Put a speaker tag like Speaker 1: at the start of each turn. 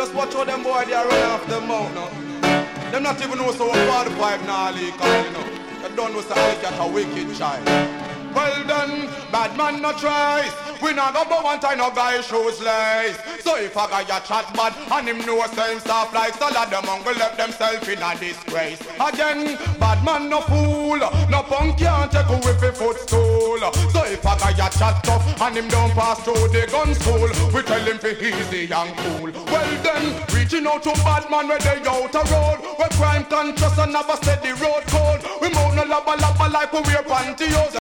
Speaker 1: Just watch how them boy they are running off the mouth now. Them not even know so what 45 now leak on, you know. They don't know so I get a wicked child. Well done, bad man no tries. We not go but one time no guy shows lies. So if a guy a chat bad and him know same stuff like salad, them will left themselves in a disgrace. Again, bad man no fool, no punk can't take away fi footstool. So if a guy a chat tough and him don't pass through the gun school, we tell him fi easy and cool. Well then, reaching out to bad man where they out a road, where crime conscious and never steady road code. We mount no laba laba like we wear pantyhose.